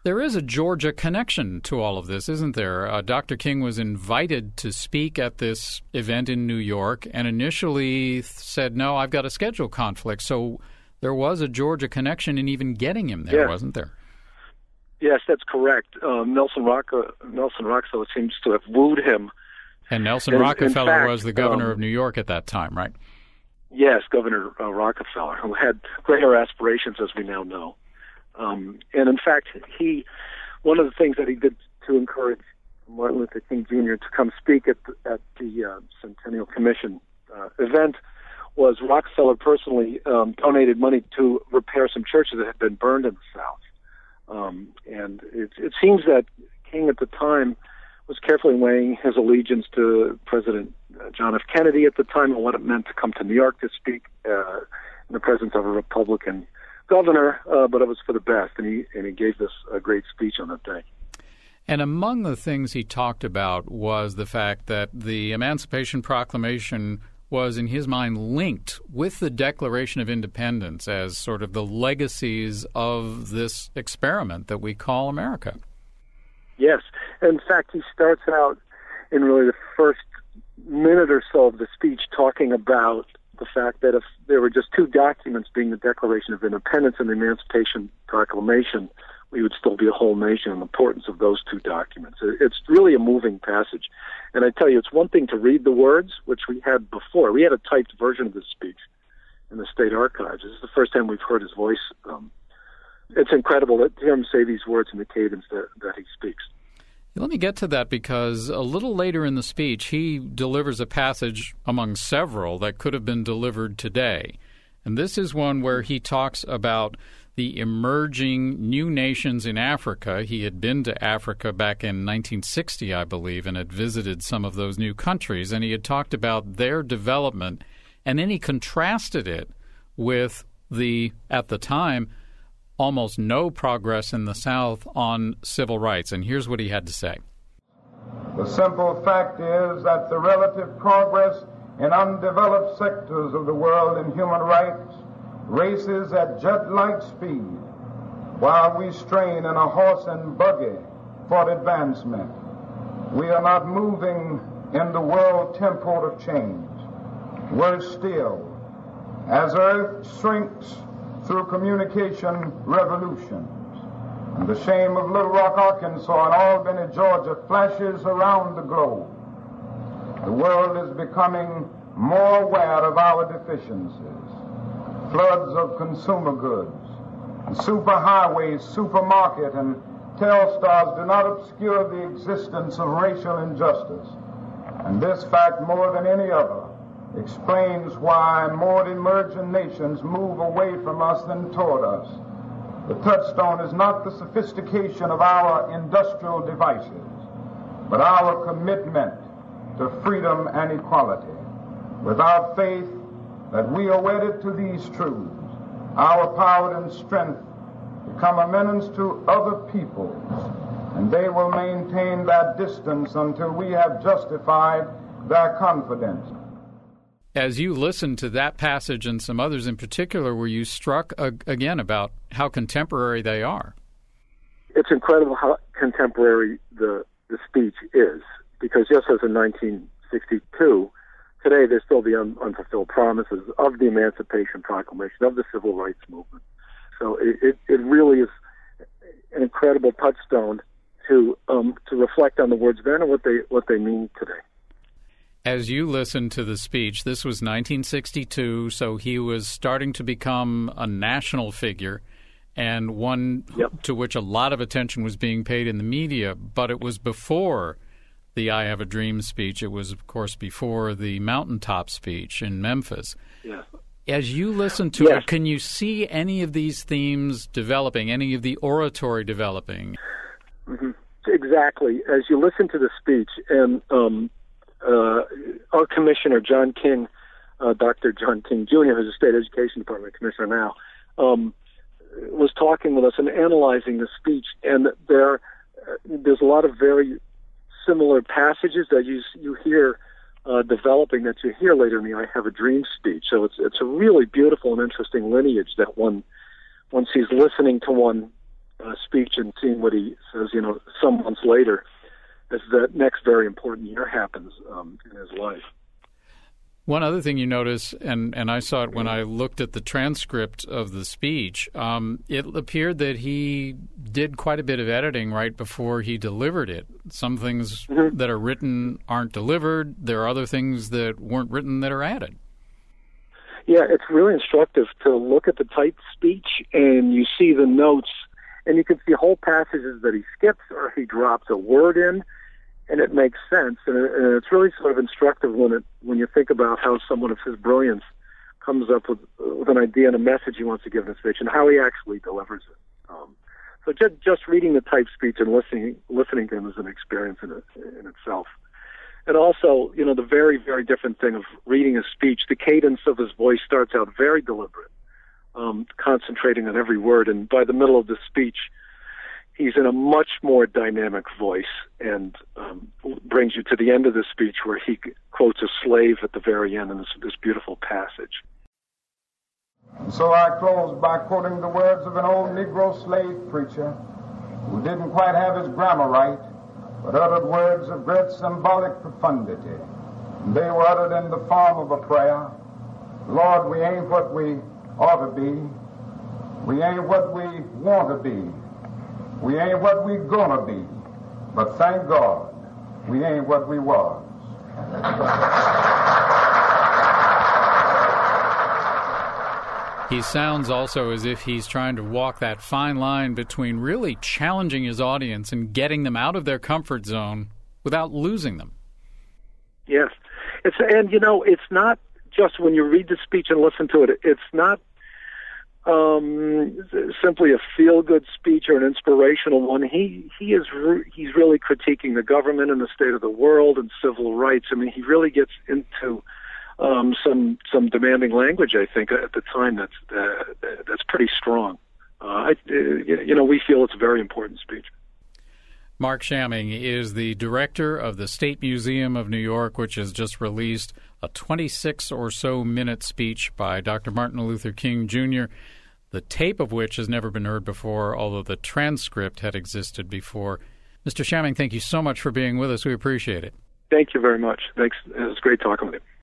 There is a Georgia connection to all of this, isn't there? Dr. King was invited to speak at this event in New York and initially said, no, I've got a schedule conflict. So there was a Georgia connection in even getting him there, wasn't there? Yes, that's correct. Nelson Rockefeller seems to have wooed him. And Nelson Rockefeller was the governor of New York at that time, right? Yes, Governor Rockefeller, who had greater aspirations, as we now know. And in fact, one of the things that he did to encourage Martin Luther King Jr. to come speak at the Centennial Commission event was Rockefeller personally donated money to repair some churches that had been burned in the South. And it seems that King at the time was carefully weighing his allegiance to President John F. Kennedy at the time and what it meant to come to New York to speak in the presence of a Republican governor, but it was for the best, and he gave this a great speech on that day. And among the things he talked about was the fact that the Emancipation Proclamation was, in his mind, linked with the Declaration of Independence as sort of the legacies of this experiment that we call America. Yes. In fact, he starts out in really the first minute or so of the speech talking about the fact that if there were just two documents, being the Declaration of Independence and the Emancipation Proclamation, we would still be a whole nation, and the importance of those two documents. It's really a moving passage. And I tell you, it's one thing to read the words, which we had before. We had a typed version of this speech in the State Archives. This is the first time we've heard his voice. It's incredible to hear him say these words in the cadence that he speaks. Let me get to that, because a little later in the speech, he delivers a passage among several that could have been delivered today. And this is one where he talks about the emerging new nations in Africa. He had been to Africa back in 1960, I believe, and had visited some of those new countries. And he had talked about their development, and then he contrasted it with at the time, almost no progress in the South on civil rights. And here's what he had to say. The simple fact is that the relative progress in undeveloped sectors of the world in human rights races at jet-like speed, while we strain in a horse and buggy for advancement. We are not moving in the world tempo of change. Worse still, as Earth shrinks through communication revolutions, and the shame of Little Rock, Arkansas, and Albany, Georgia flashes around the globe, the world is becoming more aware of our deficiencies. Floods of consumer goods, and superhighways, supermarket, and Telstars do not obscure the existence of racial injustice. And this fact, more than any other, explains why more emerging nations move away from us than toward us. The touchstone is not the sophistication of our industrial devices, but our commitment to freedom and equality. Without faith that we are wedded to these truths, our power and strength become a menace to other peoples, and they will maintain that distance until we have justified their confidence. As you listened to that passage and some others in particular, were you struck again about how contemporary they are? It's incredible how contemporary the speech is, because just as in 1962, today there's still the unfulfilled promises of the Emancipation Proclamation, of the Civil Rights Movement. So it really is an incredible touchstone to reflect on the words then and what they mean today. As you listened to the speech, this was 1962, so he was starting to become a national figure and one to which a lot of attention was being paid in the media, but it was before the I Have a Dream speech. It was, of course, before the Mountaintop speech in Memphis. Yeah. As you listen to it, can you see any of these themes developing, any of the oratory developing? Mm-hmm. Exactly. As you listen to the speech, and our commissioner, John King, Dr. John King Jr., who's a State Education Department commissioner now, was talking with us and analyzing the speech. And there's a lot of very similar passages that you hear developing that you hear later in the I Have a Dream speech. So it's a really beautiful and interesting lineage that one sees listening to one speech and seeing what he says, some months later, as the next very important year happens in his life. One other thing you notice, and I saw it when I looked at the transcript of the speech, it appeared that he did quite a bit of editing right before he delivered it. Some things that are written aren't delivered. There are other things that weren't written that are added. Yeah, it's really instructive to look at the typed speech, and you see the notes, and you can see whole passages that he skips or he drops a word in, and it makes sense. And it's really sort of instructive when you think about how someone of his brilliance comes up with an idea and a message he wants to give in a speech, and how he actually delivers it. So just reading the typed speech and listening to him is an experience in itself. And also, the very, very different thing of reading a speech, the cadence of his voice starts out very deliberate, concentrating on every word. And by the middle of the speech, he's in a much more dynamic voice and brings you to the end of the speech where he quotes a slave at the very end in this beautiful passage. So I close by quoting the words of an old Negro slave preacher who didn't quite have his grammar right, but uttered words of great symbolic profundity. And they were uttered in the form of a prayer. Lord, we ain't what we ought to be. We ain't what we want to be. We ain't what we gonna be. But thank God, we ain't what we was. He sounds also as if he's trying to walk that fine line between really challenging his audience and getting them out of their comfort zone without losing them. Yes. It's not just when you read the speech and listen to it, it's not simply a feel-good speech or an inspirational one. He's really critiquing the government and the state of the world and civil rights. I mean, he really gets into some demanding language, I think, at the time that's pretty strong. We feel it's a very important speech. Mark Shamming is the director of the State Museum of New York, which has just released a 26 or so minute speech by Dr. Martin Luther King Jr., the tape of which has never been heard before, although the transcript had existed before. Mr. Shamming, thank you so much for being with us. We appreciate it. Thank you very much. Thanks. It was great talking with you.